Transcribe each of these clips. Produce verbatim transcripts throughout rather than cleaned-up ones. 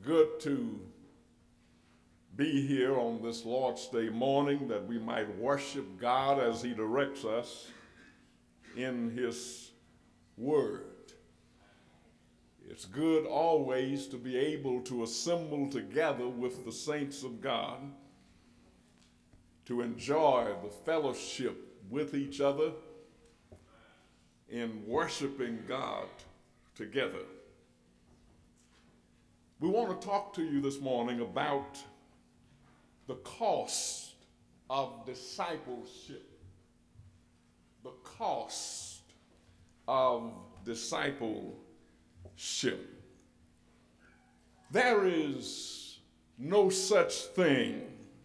good to be here on this Lord's Day morning that we might worship God as He directs us in His Word. It's good always to be able to assemble together with the saints of God, to enjoy the fellowship with each other in worshiping God together. We want to talk to you this morning about the cost of discipleship. The cost of discipleship. There is no such thing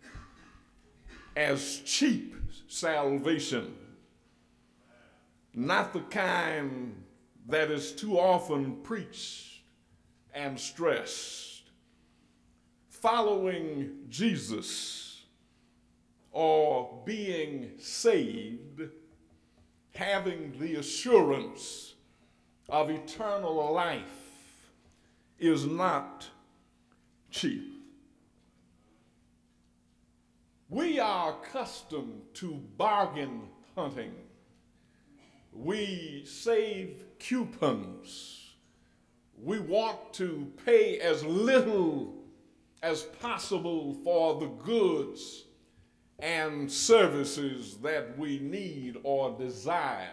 as cheap salvation, not the kind that is too often preached and stressed. Following Jesus or being saved, having the assurance of eternal life is not cheap. We are accustomed to bargain hunting. We save coupons. We want to pay as little as possible for the goods and services that we need or desire.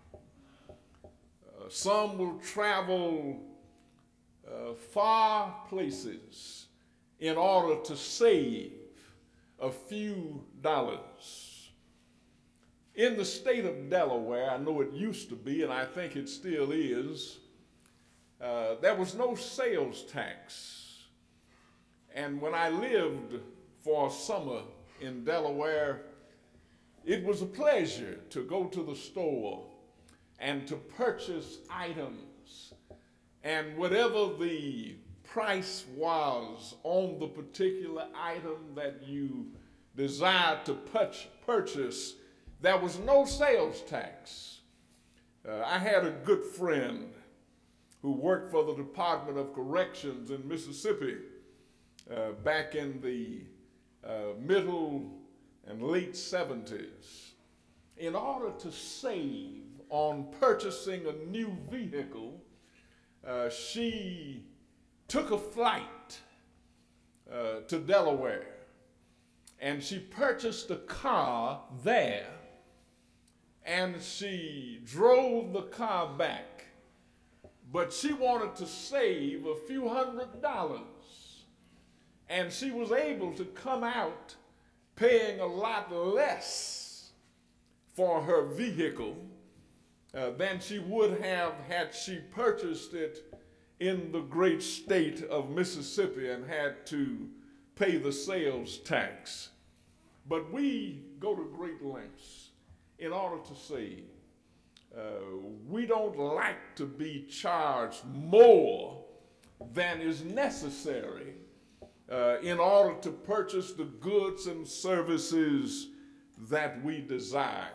Uh, some will travel uh, far places in order to save a few dollars. In the state of Delaware, I know it used to be, and I think it still is, uh, there was no sales tax. And when I lived for a summer in Delaware, it was a pleasure to go to the store and to purchase items. And whatever the price was on the particular item that you desired to purchase, there was no sales tax. Uh, I had a good friend who worked for the Department of Corrections in Mississippi uh, back in the uh, middle and late seventies. In order to save on purchasing a new vehicle, uh, she took a flight uh, to Delaware, and she purchased a car there, and she drove the car back. But she wanted to save a few hundred dollars, and she was able to come out paying a lot less for her vehicle uh, than she would have had she purchased it in the great state of Mississippi and had to pay the sales tax. But we go to great lengths in order to save. Uh, we don't like to be charged more than is necessary uh, in order to purchase the goods and services that we desire.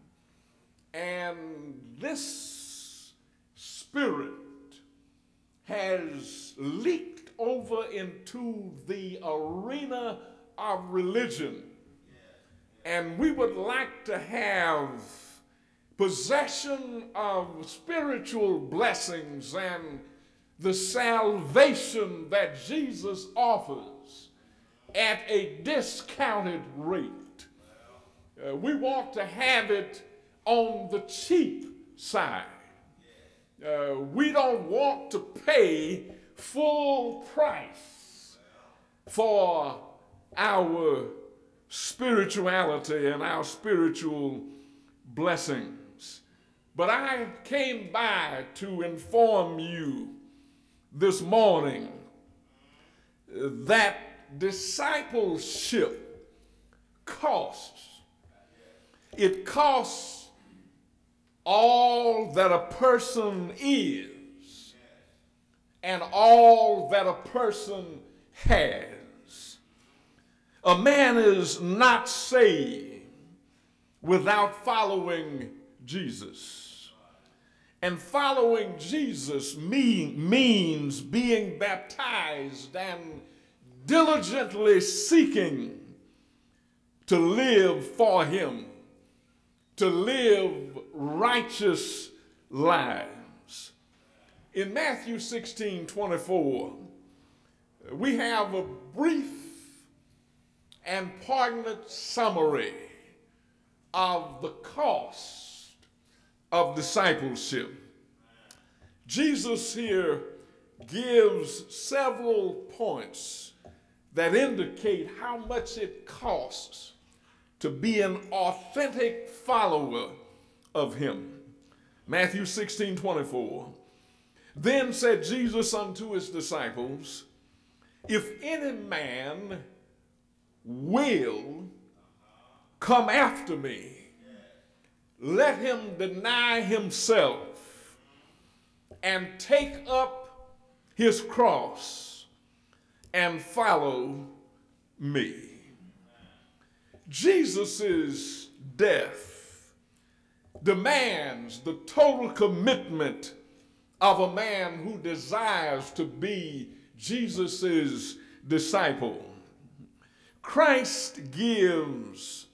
And this spirit has leaked over into the arena of religion. And we would like to have possession of spiritual blessings and the salvation that Jesus offers at a discounted rate. Uh, we want to have it on the cheap side. Uh, we don't want to pay full price for our spirituality and our spiritual blessings. But I came by to inform you this morning that discipleship costs. It costs all that a person is and all that a person has. A man is not saved without following Jesus. And following Jesus mean, means being baptized and diligently seeking to live for him, to live righteous lives. In Matthew sixteen twenty-four, we have a brief and poignant summary of the cost of discipleship. Jesus here gives several points that indicate how much it costs to be an authentic follower of him. Matthew sixteen twenty-four. Then said Jesus unto his disciples, if any man will come after me, let him deny himself and take up his cross and follow me. Jesus' death demands the total commitment of a man who desires to be Jesus' disciple. Christ gives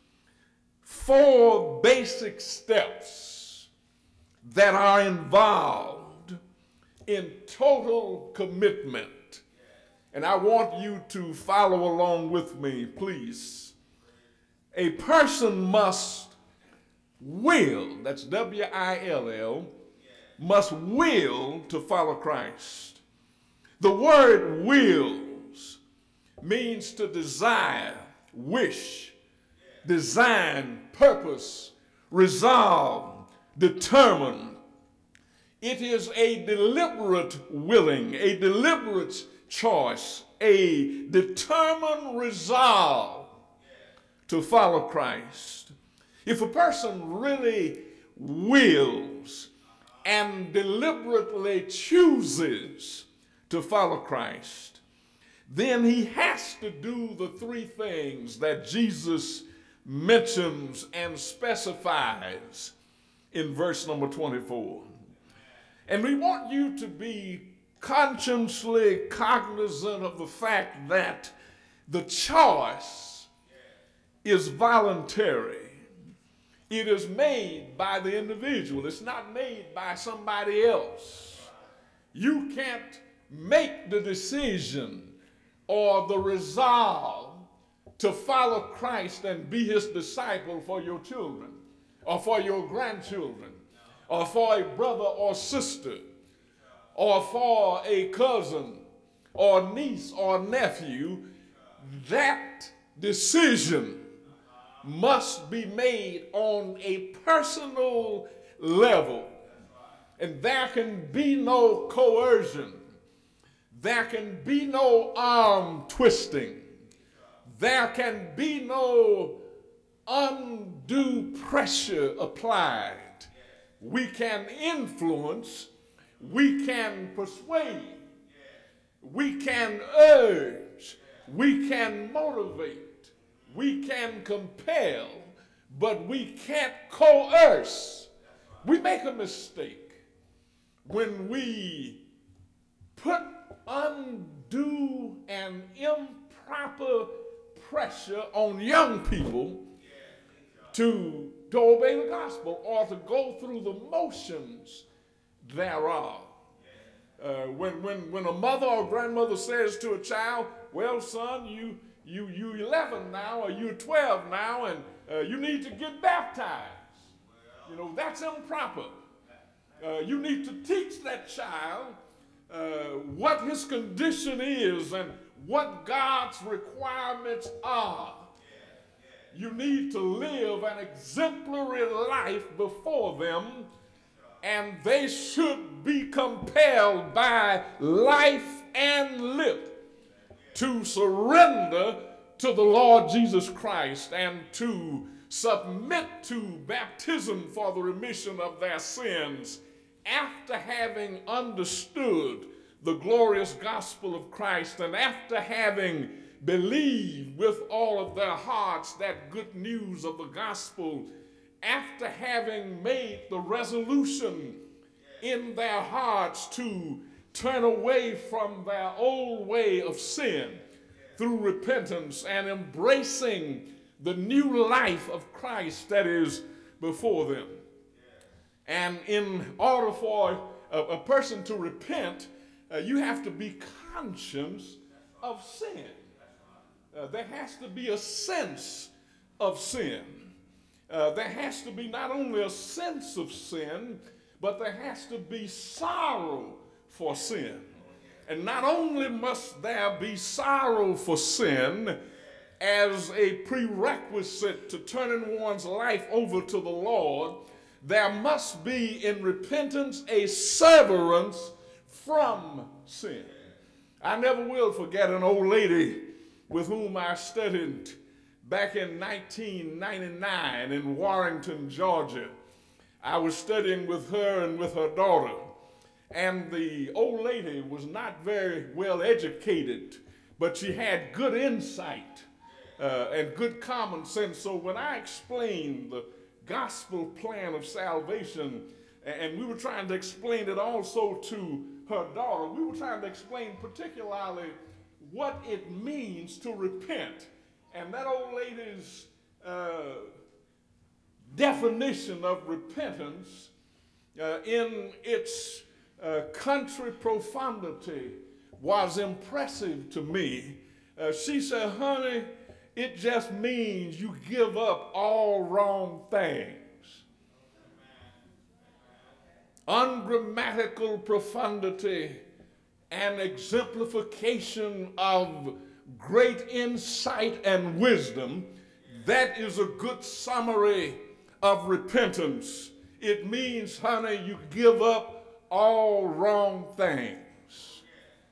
four basic steps that are involved in total commitment. And I want you to follow along with me, please. A person must will, that's W I L L, must will to follow Christ. The word wills means to desire, wish, design, purpose, resolve, determine. It is a deliberate willing, a deliberate choice, a determined resolve to follow Christ. If a person really wills and deliberately chooses to follow Christ, then he has to do the three things that Jesus mentions and specifies in verse number twenty-four. And we want you to be consciously cognizant of the fact that the choice is voluntary. It is made by the individual. It's not made by somebody else. You can't make the decision or the resolve to follow Christ and be his disciple for your children or for your grandchildren or for a brother or sister or for a cousin or niece or nephew. That decision must be made on a personal level. And there can be no coercion. There can be no arm twisting. There can be no undue pressure applied. We can influence, we can persuade, we can urge, we can motivate, we can compel, but we can't coerce. We make a mistake when we put undue and improper pressure on young people to, to obey the gospel or to go through the motions thereof. Uh, when, when, when a mother or grandmother says to a child, well, son, you, you, you eleven now, or you're twelve now, and uh, you need to get baptized. You know, that's improper. Uh, you need to teach that child uh, what his condition is and what God's requirements are. You need to live an exemplary life before them, and they should be compelled by life and lip to surrender to the Lord Jesus Christ and to submit to baptism for the remission of their sins after having understood the glorious gospel of Christ and after having believed with all of their hearts that good news of the gospel, after having made the resolution in their hearts to turn away from their old way of sin through repentance and embracing the new life of Christ that is before them. And in order for a, a person to repent, uh, you have to be conscious of sin. Uh, there has to be a sense of sin. Uh, there has to be not only a sense of sin, but there has to be sorrow for sin. And not only must there be sorrow for sin as a prerequisite to turning one's life over to the Lord, there must be in repentance a severance from sin. I never will forget an old lady with whom I studied back in nineteen ninety-nine in Warrenton, Georgia. I was studying with her and with her daughter, and the old lady was not very well educated, but she had good insight uh, and good common sense. So when I explained the gospel plan of salvation, and we were trying to explain it also to her daughter, we were trying to explain particularly what it means to repent. And that old lady's uh, definition of repentance uh, in its uh, country profundity was impressive to me. Uh, she said, honey, it just means you give up all wrong things. Ungrammatical profundity and exemplification of great insight and wisdom. That is a good summary of repentance. It means, honey, you give up all wrong things.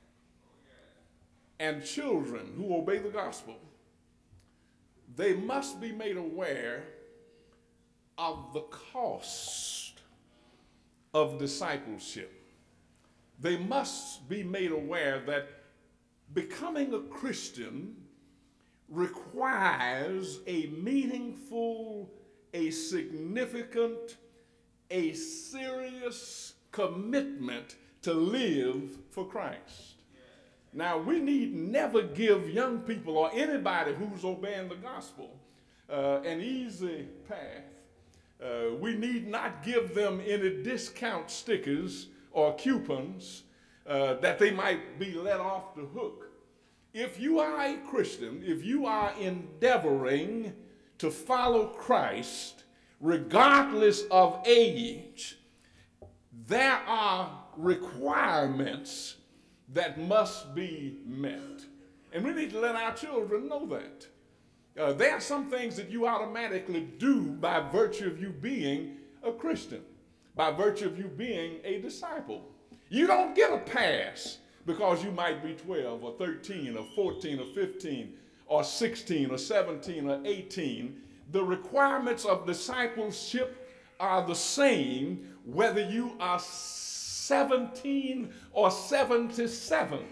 And children who obey the gospel, they must be made aware of the cost of discipleship. They must be made aware that becoming a Christian requires a meaningful, a significant, a serious commitment to live for Christ. Now, we need never give young people or anybody who's obeying the gospel uh, an easy path. Uh, we need not give them any discount stickers or coupons uh, that they might be let off the hook. If you are a Christian, if you are endeavoring to follow Christ, regardless of age, there are requirements that must be met. And we need to let our children know that. Uh, there are some things that you automatically do by virtue of you being a Christian, by virtue of you being a disciple. You don't get a pass because you might be twelve or thirteen or fourteen or fifteen or sixteen or seventeen or eighteen. The requirements of discipleship are the same whether you are seventeen or seventy-seven.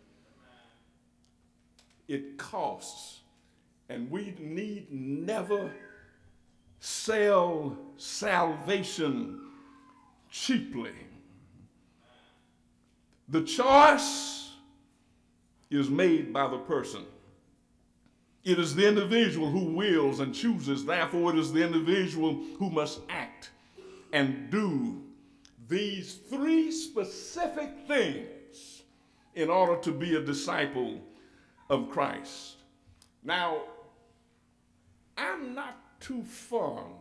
It costs, and we need never sell salvation cheaply. The choice is made by the person. It is the individual who wills and chooses. Therefore, it is the individual who must act and do these three specific things in order to be a disciple of Christ. Now, I'm not too fond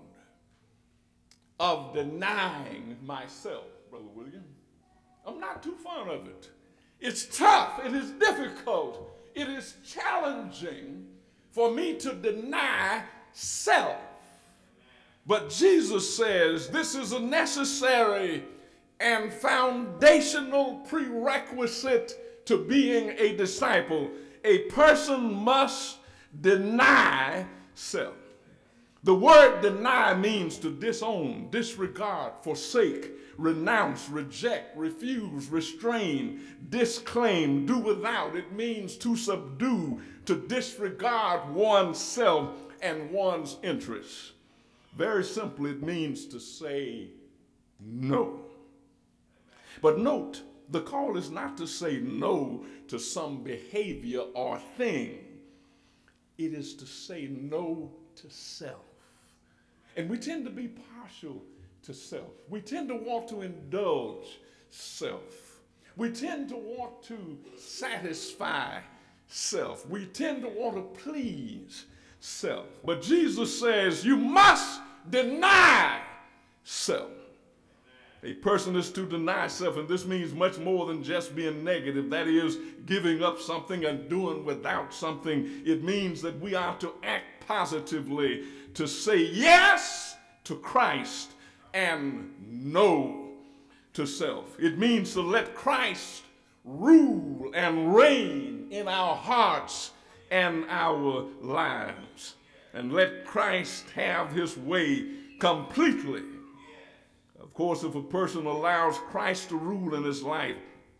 of denying myself, Brother William. I'm not too fond of it. It's tough. It is difficult. It is challenging for me to deny self. But Jesus says this is a necessary and foundational prerequisite to being a disciple. A person must deny self. The word deny means to disown, disregard, forsake, renounce, reject, refuse, restrain, disclaim, do without. It means to subdue, to disregard oneself and one's interests. Very simply, it means to say no. But note, the call is not to say no to some behavior or thing. It is to say no to self. And we tend to be partial to self. We tend to want to indulge self. We tend to want to satisfy self. We tend to want to please self. But Jesus says you must deny self. A person is to deny self, and this means much more than just being negative. That is, giving up something and doing without something. It means that we are to act positively, to say yes to Christ and no to self. It means to let Christ rule and reign in our hearts and our lives, and let Christ have his way completely. Of course, if a person allows Christ to rule in his life,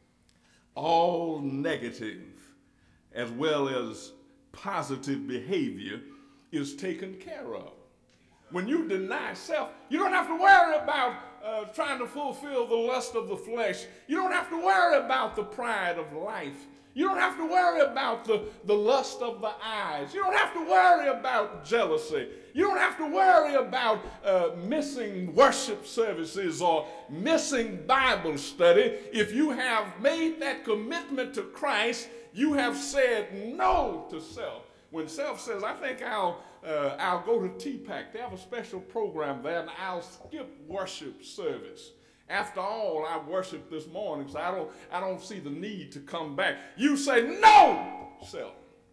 all negative as well as positive behavior is taken care of. When you deny self, you don't have to worry about uh, trying to fulfill the lust of the flesh. You don't have to worry about the pride of life. You don't have to worry about the, the lust of the eyes. You don't have to worry about jealousy. You don't have to worry about uh, missing worship services or missing Bible study. If you have made that commitment to Christ, you have said no to self. When self says, I think I'll, uh, I'll go to T PAC. They have a special program there, and I'll skip worship service. After all, I worshiped this morning, so I don't, I don't see the need to come back. You say, no, self.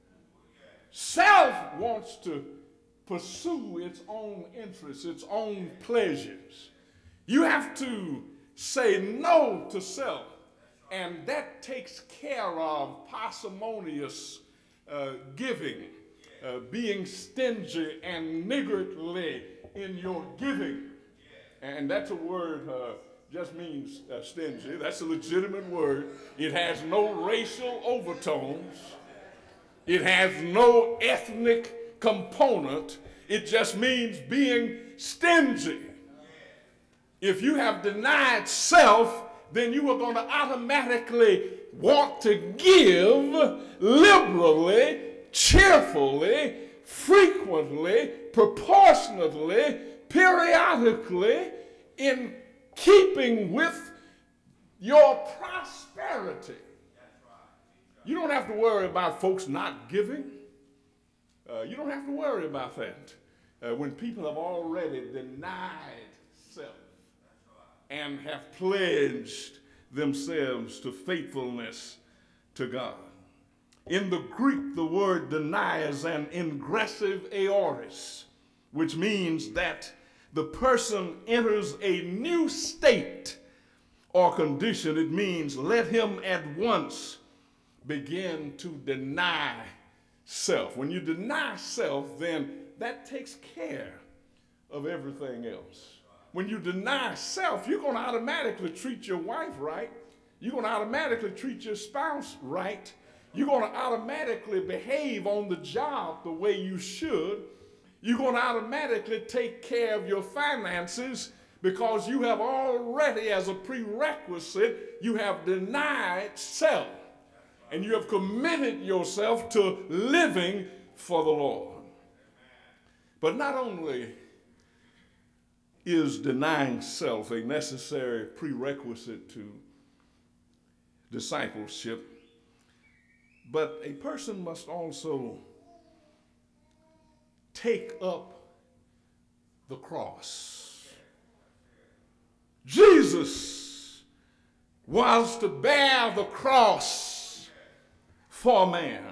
Self wants to pursue its own interests, its own pleasures. You have to say no to self, and that takes care of parsimonious uh, giving, uh, being stingy and niggardly in your giving. And that's a word uh, just means uh, stingy. That's a legitimate word. It has no racial overtones. It has no ethnic component. It just means being stingy. If you have denied self, then you are going to automatically want to give liberally, cheerfully, frequently, proportionately, periodically, in keeping with your prosperity. You don't have to worry about folks not giving. Uh, you don't have to worry about that. Uh, when people have already denied self and have pledged themselves to faithfulness to God. In the Greek, the word deny is an ingressive aorist, which means that the person enters a new state or condition. It means let him at once begin to deny self. When you deny self, then that takes care of everything else. When you deny self, you're going to automatically treat your wife right. You're going to automatically treat your spouse right. You're going to automatically behave on the job the way you should. You're going to automatically take care of your finances because you have already, as a prerequisite, you have denied self. And you have committed yourself to living for the Lord. But not only is denying self a necessary prerequisite to discipleship, but a person must also take up the cross. Jesus was to bear the cross for man.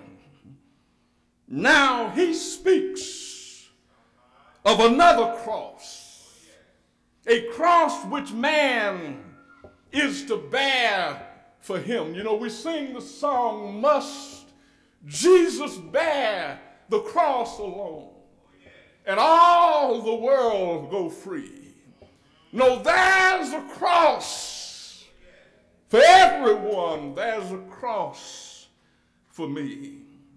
Now he speaks of another cross, a cross which man is to bear for him. You know, we sing the song, must Jesus bear the cross alone, and all the world go free? No, there's a cross for everyone. There's a cross for me.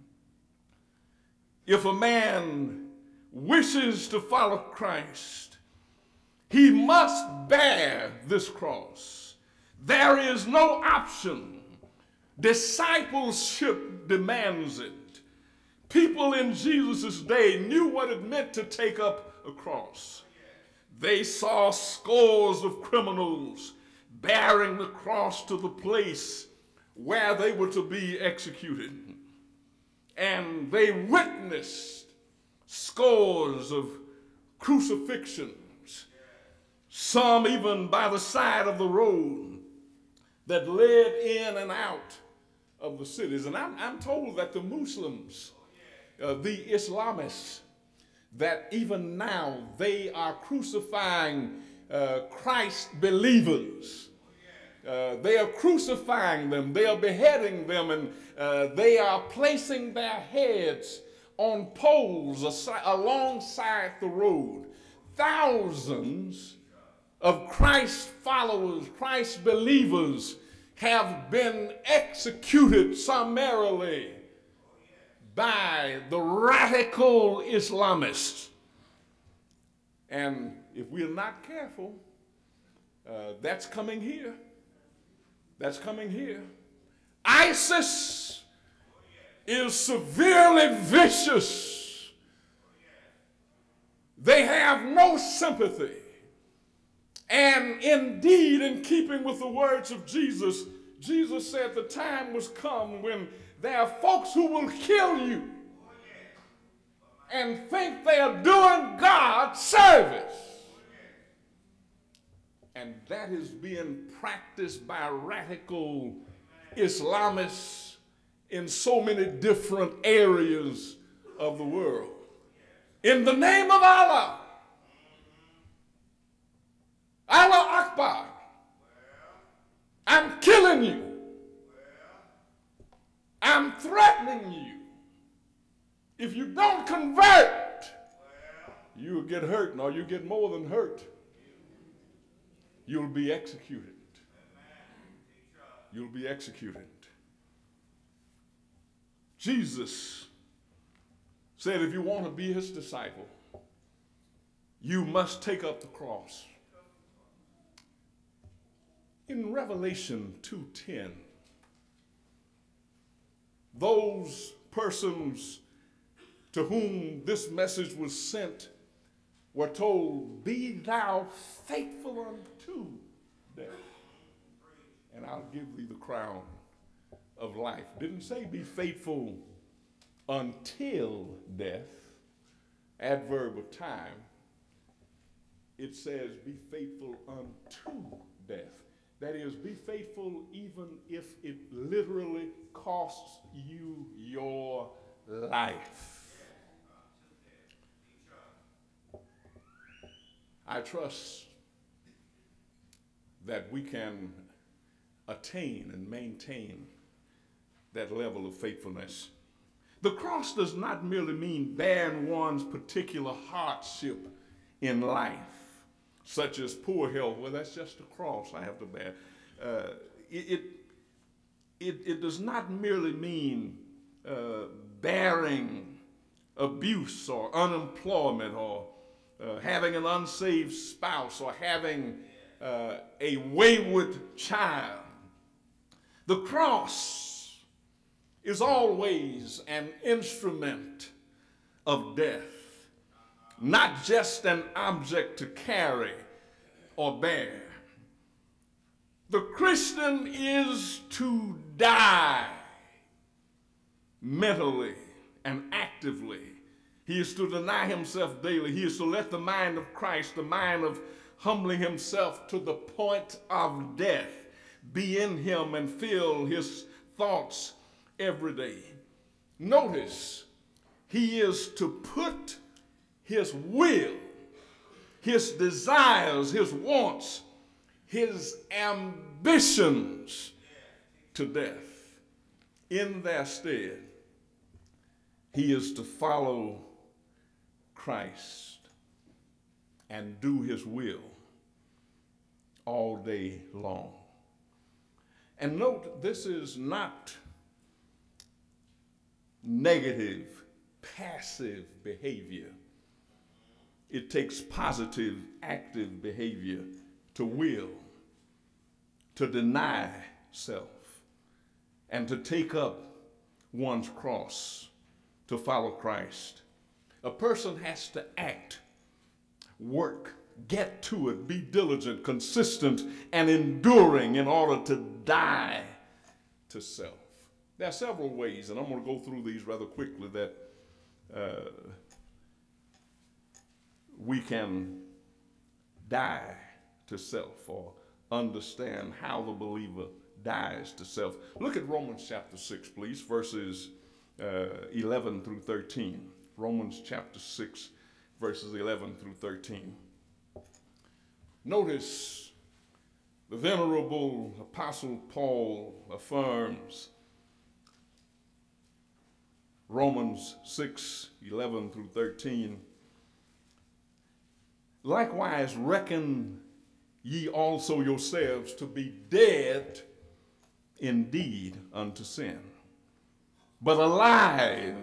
If a man wishes to follow Christ, he must bear this cross. There is no option. Discipleship demands it. People in Jesus' day knew what it meant to take up a cross. They saw scores of criminals bearing the cross to the place where they were to be executed. And they witnessed scores of crucifixions, some even by the side of the road that led in and out of the cities. And I'm, I'm told that the Muslims, uh, the Islamists, that even now they are crucifying uh, Christ believers. Uh, they are crucifying them, they are beheading them, and uh, they are placing their heads on poles aside, alongside the road. Thousands of Christ followers, Christ believers have been executed summarily by the radical Islamists. And if we're not careful, uh, that's coming here. That's coming here. ISIS is severely vicious. They have no sympathy. And indeed, in keeping with the words of Jesus, Jesus said the time was come when there are folks who will kill you and think they are doing God service. And that is being practiced by radical Islamists in so many different areas of the world. In the name of Allah, Allah Akbar, I'm killing you. I'm threatening you. If you don't convert, you'll get hurt, or you get more than hurt. You'll be executed. You'll be executed. Jesus said if you want to be his disciple, you must take up the cross. In Revelation two ten, those persons to whom this message was sent were told, be thou faithful unto death, and I'll give thee the crown of life. Didn't say be faithful until death, adverb of time. It says be faithful unto death. That is, be faithful even if it literally costs you your life. I trust that we can attain and maintain that level of faithfulness. The cross does not merely mean bearing one's particular hardship in life, such as poor health. Well, that's just a cross I have to bear. Uh, it, it, it does not merely mean uh, bearing abuse or unemployment or uh, having an unsaved spouse or having uh, a wayward child. The cross is always an instrument of death, not just an object to carry or bear. The Christian is to die mentally and actively. He is to deny himself daily. He is to let the mind of Christ, the mind of humbling himself to the point of death, be in him and fill his thoughts every day. Notice, he is to put his will, his desires, his wants, his ambitions to death. In their stead, he is to follow Christ and do his will all day long. And note, this is not negative, passive behavior. It takes positive, active behavior to will, to deny self and to take up one's cross to follow Christ. A person has to act, work, get to it, be diligent, consistent, and enduring in order to die to self. There are several ways, and I'm going to go through these rather quickly, that uh, we can die to self or understand how the believer dies to self. Look at Romans chapter six, please, verses uh, eleven through thirteen. Romans chapter six, verses eleven through thirteen. Notice the venerable Apostle Paul affirms Romans six, eleven through thirteen. Likewise, reckon ye also yourselves to be dead indeed unto sin, but alive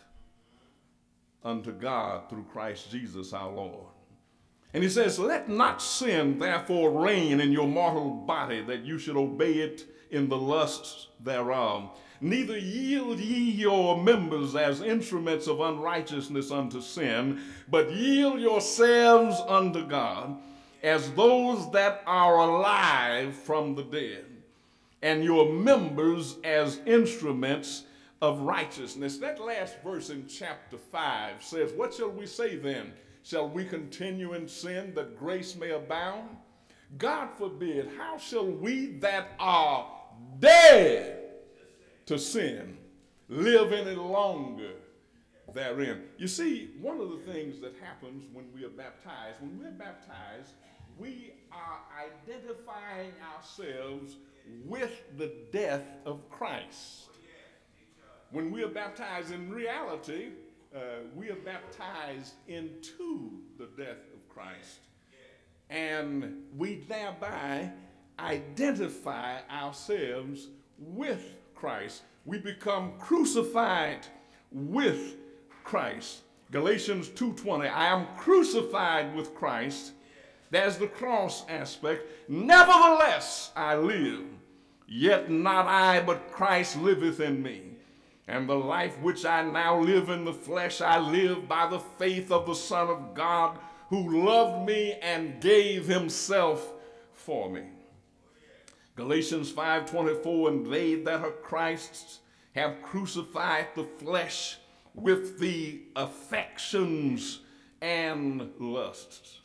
unto God through Christ Jesus our Lord. And he says, let not sin therefore reign in your mortal body, that you should obey it in the lusts thereof. Neither yield ye your members as instruments of unrighteousness unto sin, but yield yourselves unto God as those that are alive from the dead, and your members as instruments of righteousness. That last verse in chapter five says, what shall we say then? Shall we continue in sin that grace may abound? God forbid. How shall we that are dead to sin live any longer therein? You see, one of the things that happens when we are baptized, when we're baptized, we are identifying ourselves with the death of Christ. When we are baptized, in reality, uh, we are baptized into the death of Christ. And we thereby identify ourselves with Christ. We become crucified with Christ. Galatians two twenty, I am crucified with Christ. There's the cross aspect. Nevertheless I live, yet not I, but Christ liveth in me. And the life which I now live in the flesh, I live by the faith of the Son of God, who loved me and gave himself for me. Galatians five twenty-four, and they that are Christ's have crucified the flesh with the affections and lusts.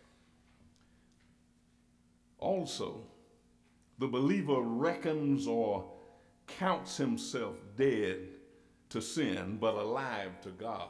Also, the believer reckons or counts himself dead to sin, but alive to God.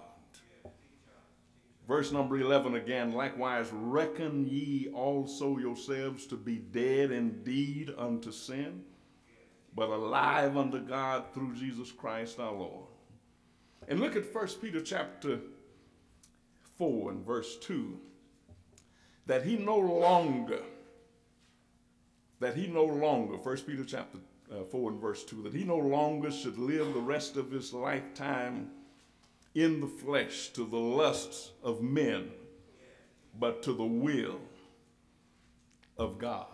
Verse number eleven again, likewise reckon ye also yourselves to be dead indeed unto sin, but alive unto God through Jesus Christ our Lord. And look at First Peter chapter four and verse two, that he no longer, that he no longer, First Peter chapter uh, four and verse two, that he no longer should live the rest of his lifetime in the flesh to the lusts of men, but to the will of God.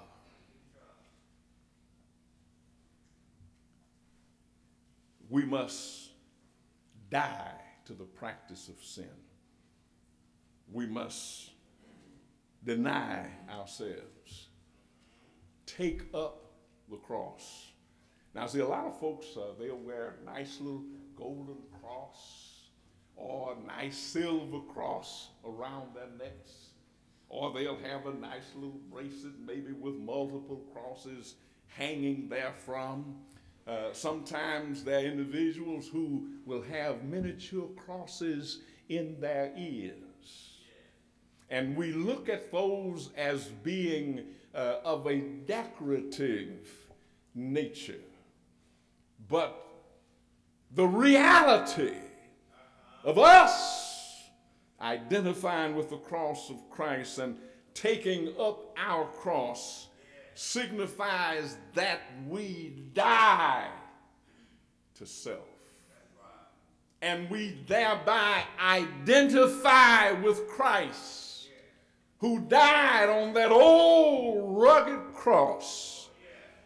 We must die to the practice of sin. We must deny ourselves, take up the cross. Now, see, a lot of folks, uh, they'll wear a nice little golden cross or a nice silver cross around their necks, or they'll have a nice little bracelet maybe with multiple crosses hanging therefrom. Uh, sometimes there are individuals who will have miniature crosses in their ears. And we look at those as being uh, of a decorative nature. But the reality of us identifying with the cross of Christ and taking up our cross signifies that we die to self. And we thereby identify with Christ, who died on that old rugged cross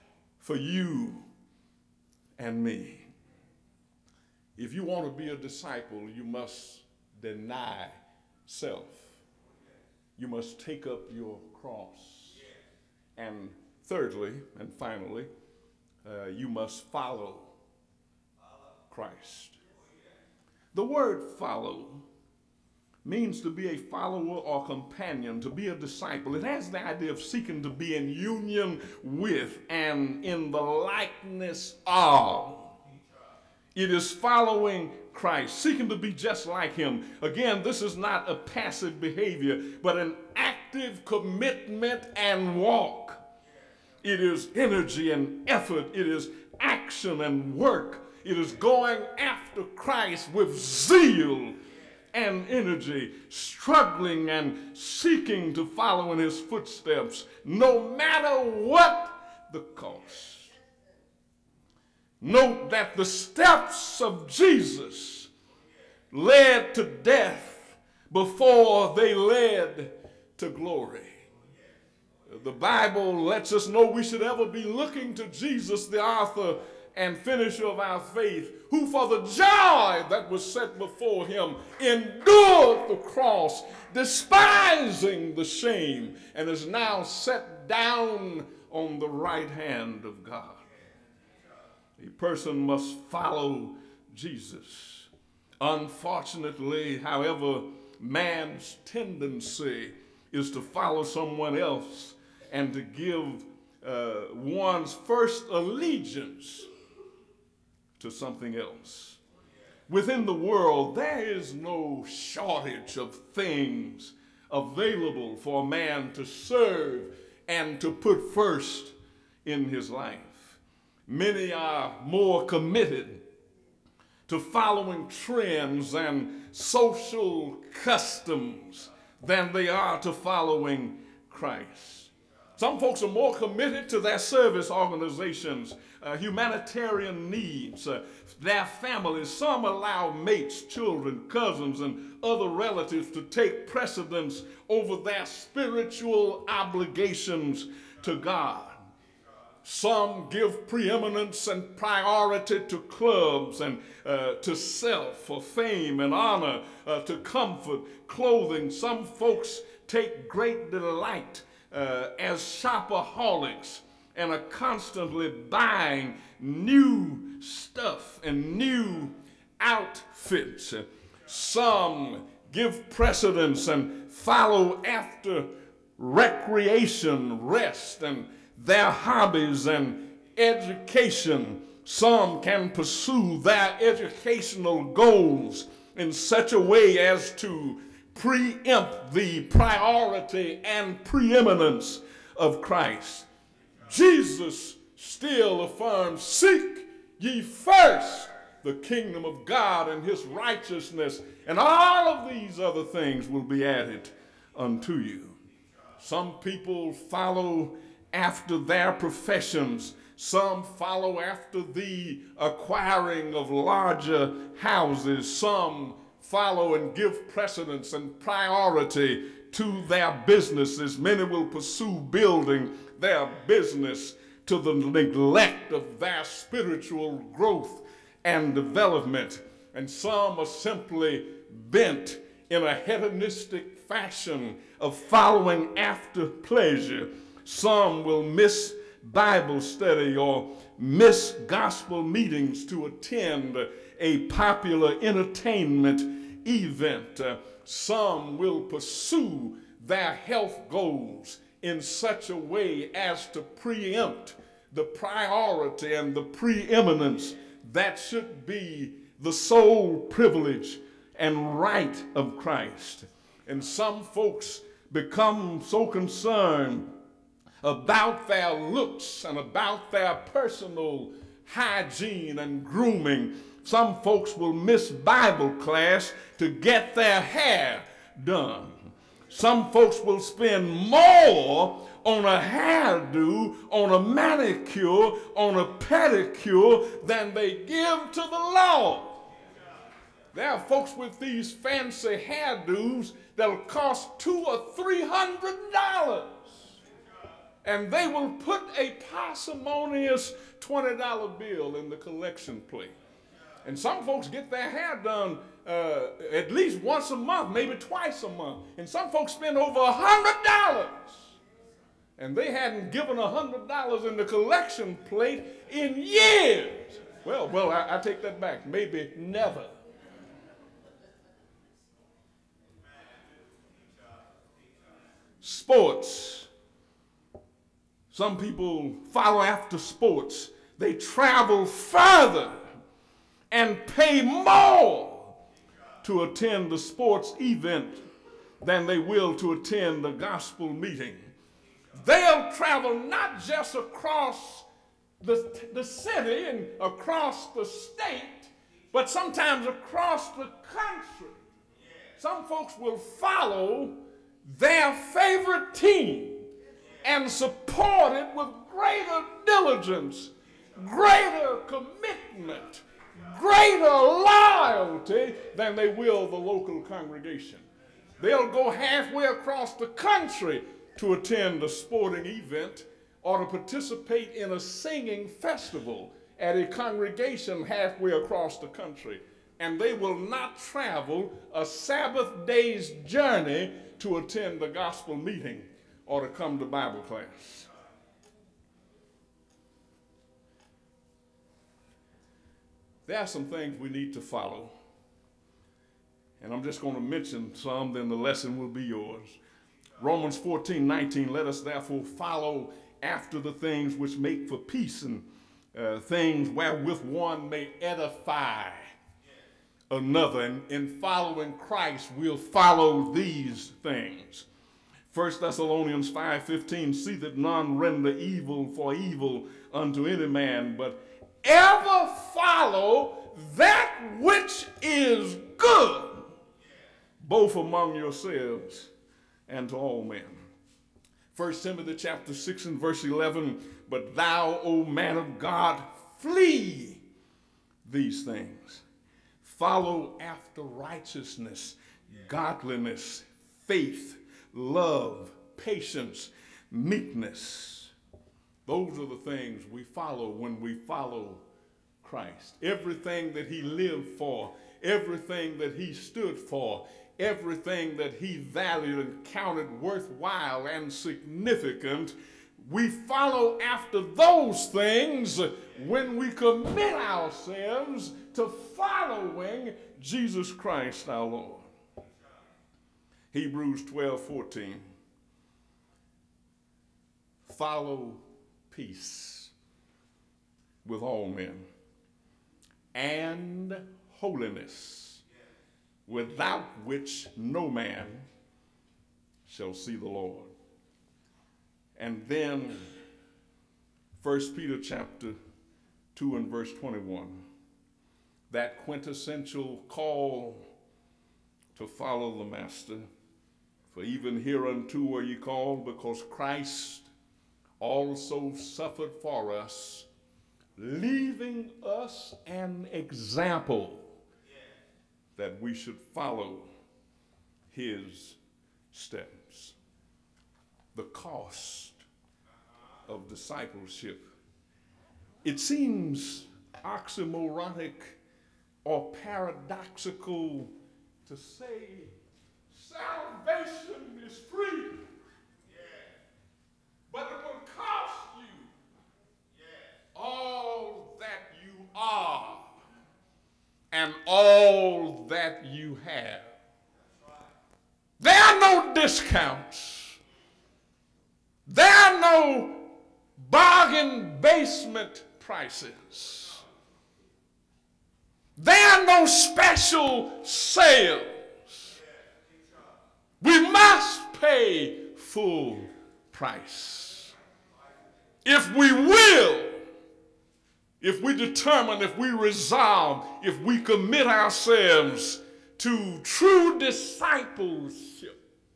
for you and me. If you want to be a disciple, you must deny self. You must take up your cross. And thirdly, and finally, uh, you must follow Christ. The word follow means to be a follower or companion, to be a disciple. It has the idea of seeking to be in union with and in the likeness of. It is following Christ, seeking to be just like him. Again, this is not a passive behavior, but an active commitment and walk. It is energy and effort. It is action and work. It is going after Christ with zeal and energy, struggling and seeking to follow in his footsteps, no matter what the cost. Note that the steps of Jesus led to death before they led to glory. The Bible lets us know we should ever be looking to Jesus, the author and finisher of our faith, who for the joy that was set before him endured the cross, despising the shame, and is now set down on the right hand of God. A person must follow Jesus. Unfortunately, however, man's tendency is to follow someone else and to give uh, one's first allegiance to something else. Within the world, there is no shortage of things available for a man to serve and to put first in his life. Many are more committed to following trends and social customs than they are to following Christ. Some folks are more committed to their service organizations, uh, humanitarian needs, uh, their families. Some allow mates, children, cousins, and other relatives to take precedence over their spiritual obligations to God. Some give preeminence and priority to clubs and uh, to self, for fame and honor, uh, to comfort, clothing. Some folks take great delight uh, as shopaholics and are constantly buying new stuff and new outfits. Some give precedence and follow after recreation, rest, and their hobbies and education. Some can pursue their educational goals in such a way as to preempt the priority and preeminence of Christ. Jesus still affirms, "Seek ye first the kingdom of God and his righteousness, and all of these other things will be added unto you." Some people follow after their professions. Some follow after the acquiring of larger houses. Some follow and give precedence and priority to their businesses. Many will pursue building their business to the neglect of their spiritual growth and development. And some are simply bent in a hedonistic fashion of following after pleasure. Some will miss Bible study or miss gospel meetings to attend a popular entertainment event. Uh, some will pursue their health goals in such a way as to preempt the priority and the preeminence that should be the sole privilege and right of Christ. And some folks become so concerned about their looks and about their personal hygiene and grooming. Some folks will miss Bible class to get their hair done. Some folks will spend more on a hairdo, on a manicure, on a pedicure than they give to the Lord. There are folks with these fancy hairdos that'll cost two or three hundred dollars. and they will put a parsimonious twenty dollar bill in the collection plate. And some folks get their hair done uh, at least once a month, maybe twice a month. And some folks spend over one hundred dollars. And they hadn't given one hundred dollars in the collection plate in years. Well, well, I, I take that back. Maybe never. Sports. Some people follow after sports. They travel further and pay more to attend the sports event than they will to attend the gospel meeting. They'll travel not just across the, the city and across the state, but sometimes across the country. Some folks will follow their favorite team and support it with greater diligence, greater commitment, greater loyalty than they will the local congregation. They'll go halfway across the country to attend a sporting event or to participate in a singing festival at a congregation halfway across the country. And they will not travel a Sabbath day's journey to attend the gospel meeting or to come to Bible class. There are some things we need to follow. And I'm just going to mention some, then the lesson will be yours. Romans fourteen nineteen, let us therefore follow after the things which make for peace and uh, things wherewith one may edify another. And in following Christ, we'll follow these things. First Thessalonians five fifteen, see that none render evil for evil unto any man, but ever follow that which is good, both among yourselves and to all men. First Timothy chapter six and verse eleven, but thou, O man of God, flee these things. Follow after righteousness, godliness, faith, love, patience, meekness. Those are the things we follow when we follow Christ. Everything that he lived for, everything that he stood for, everything that he valued and counted worthwhile and significant, we follow after those things when we commit ourselves to following Jesus Christ our Lord. Hebrews twelve fourteen. Follow peace with all men and holiness, without which no man shall see the Lord. And then First Peter chapter two and verse twenty-one, that quintessential call to follow the Master. For even hereunto are ye called, because Christ also suffered for us, leaving us an example that we should follow his steps. The cost of discipleship. It seems oxymoronic or paradoxical to say salvation is free, but it will cost you all that you are and all that you have. There are no discounts. There are no bargain basement prices. There are no special sales. We must pay full price. If we will, if we determine, if we resolve, if we commit ourselves to true discipleship,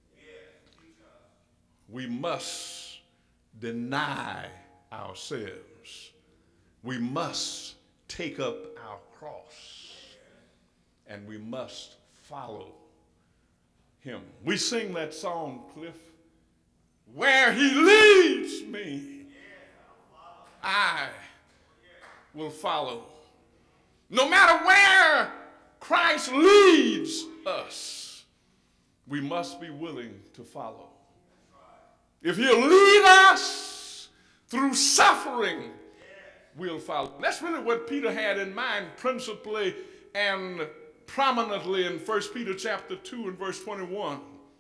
we must deny ourselves. We must take up our cross, and we must follow him. We sing that song, Cliff, Where he leads me, I will follow. No matter where Christ leads us, we must be willing to follow. If he'll lead us through suffering, we'll follow. That's really what Peter had in mind principally and prominently in First Peter chapter two and verse twenty-one.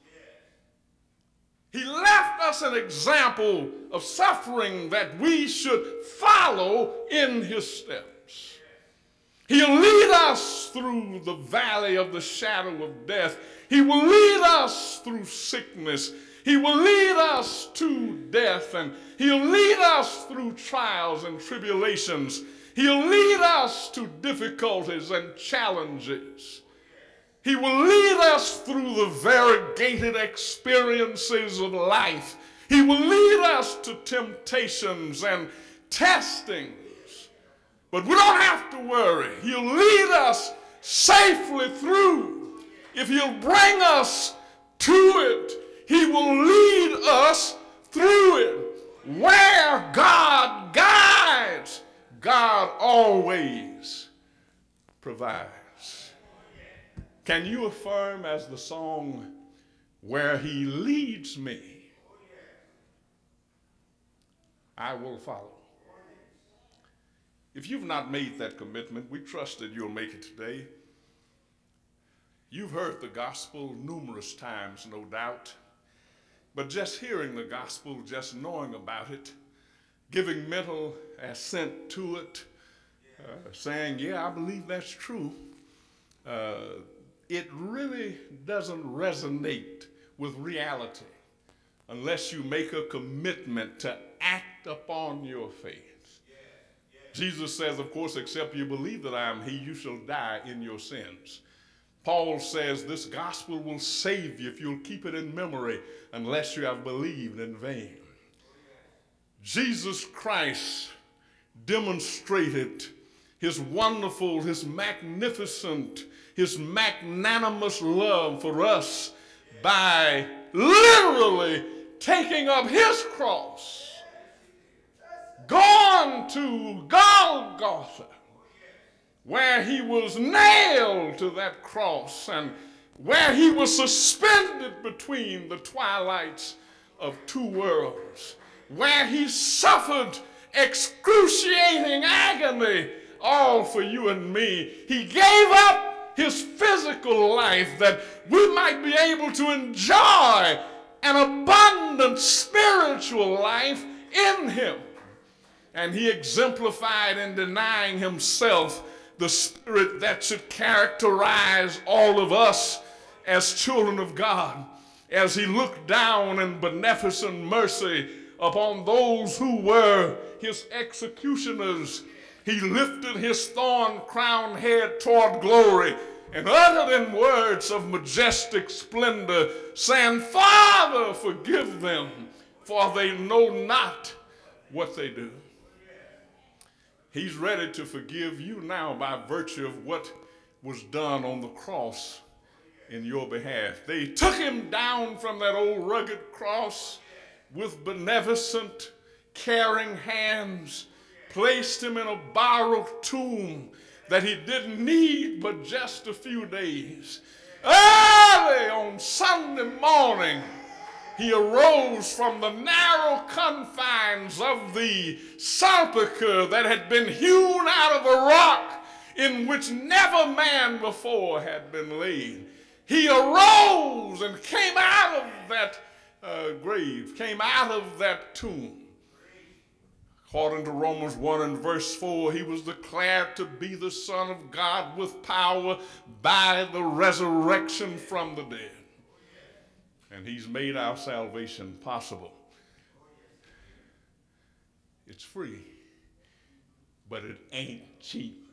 He left us an example of suffering that we should follow in his steps. He'll lead us through the valley of the shadow of death. He will lead us through sickness. He will lead us to death, and he'll lead us through trials and tribulations. He'll lead us to difficulties and challenges. He will lead us through the variegated experiences of life. He will lead us to temptations and testings. But we don't have to worry. He'll lead us safely through. If he'll bring us to it, he will lead us through it. Where God guides, God always provides. Can you affirm, as the song, where he leads me, I will follow? If you've not made that commitment, we trust that you'll make it today. You've heard the gospel numerous times, no doubt, but just hearing the gospel, just knowing about it, giving mental assent to it, uh, saying, yeah, I believe that's true, uh, it really doesn't resonate with reality unless you make a commitment to act upon your faith. Jesus says, of course, except you believe that I am he, you shall die in your sins. Paul says this gospel will save you if you'll keep it in memory unless you have believed in vain. Jesus Christ demonstrated his wonderful, his magnificent, his magnanimous love for us by literally taking up his cross, gone to Golgotha, where he was nailed to that cross and where he was suspended between the twilights of two worlds, where he suffered excruciating agony, all for you and me. He gave up his physical life that we might be able to enjoy an abundant spiritual life in him. And he exemplified in denying himself the spirit that should characterize all of us as children of God, as he looked down in beneficent mercy upon those who were his executioners. He lifted his thorn-crowned head toward glory and uttered in words of majestic splendor, saying, Father, forgive them, for they know not what they do. He's ready to forgive you now by virtue of what was done on the cross in your behalf. They took him down from that old rugged cross with beneficent, caring hands, placed him in a borrowed tomb that he didn't need but just a few days. Early on Sunday morning, he arose from the narrow confines of the sepulchre that had been hewn out of a rock in which never man before had been laid. He arose and came out of that uh, grave, came out of that tomb. According to Romans one and verse four, he was declared to be the Son of God with power by the resurrection from the dead. And he's made our salvation possible. It's free, but it ain't cheap.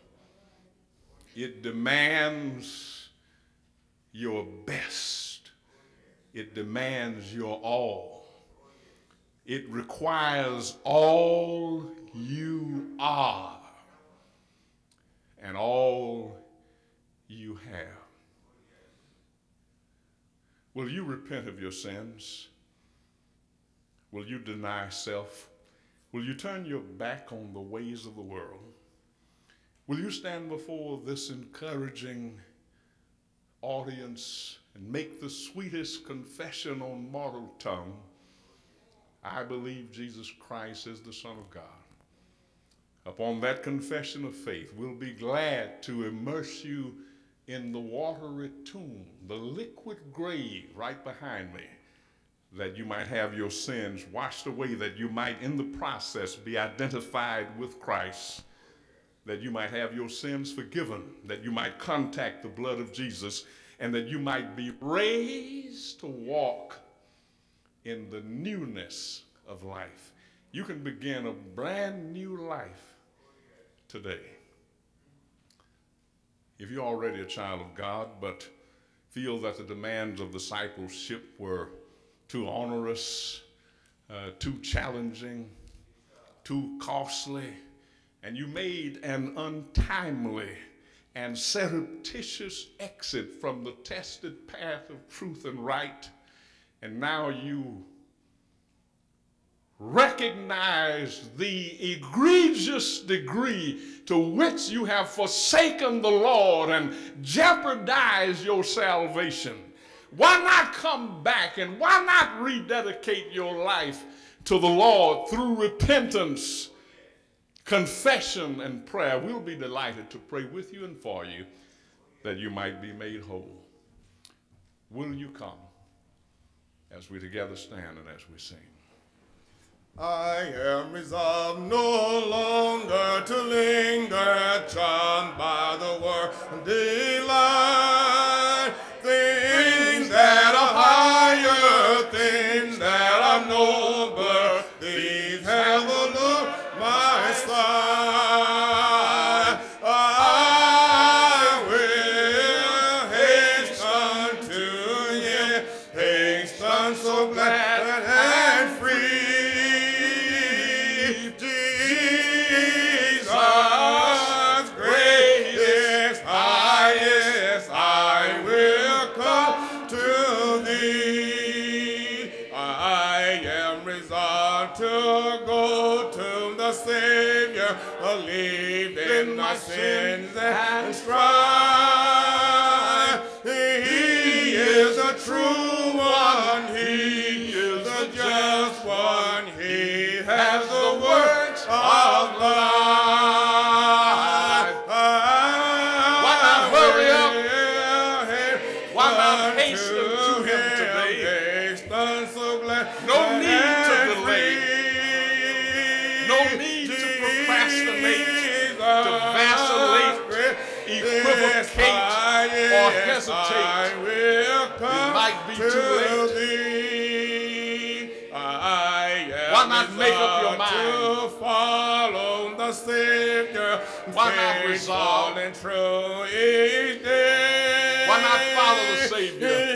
It demands your best. It demands your all. It requires all you are and all you have. Will you repent of your sins? Will you deny self? Will you turn your back on the ways of the world? Will you stand before this encouraging audience and make the sweetest confession on mortal tongue? I believe Jesus Christ is the Son of God. Upon that confession of faith, we'll be glad to immerse you in the watery tomb, the liquid grave right behind me, that you might have your sins washed away, that you might in the process be identified with Christ, that you might have your sins forgiven, that you might contact the blood of Jesus, and that you might be raised to walk in the newness of life. You can begin a brand new life today. If you're already a child of God but feel that the demands of discipleship were too onerous, uh, too challenging, too costly, and you made an untimely and surreptitious exit from the tested path of truth and right, and now you recognize the egregious degree to which you have forsaken the Lord and jeopardized your salvation. Why not come back and why not rededicate your life to the Lord through repentance, confession, and prayer? We'll be delighted to pray with you and for you that you might be made whole. Will you come as we together stand and as we sing? I am resolved no longer to linger, charmed by the word and delight. Things that are higher, things that are nobler, these have allured my sight. I will hasten to ye, hasten so glad and free. Savior, believe in my sins and strive. He is a true one, he is a just one, he has the words of life. Why not hurry up? Why not hasten to him today? No need to delay. No need to procrastinate, to vacillate, equivocate, or hesitate. It might be too late. Why not make up your mind? To follow the Savior, why not resolve? And true each day. Why not follow the Savior?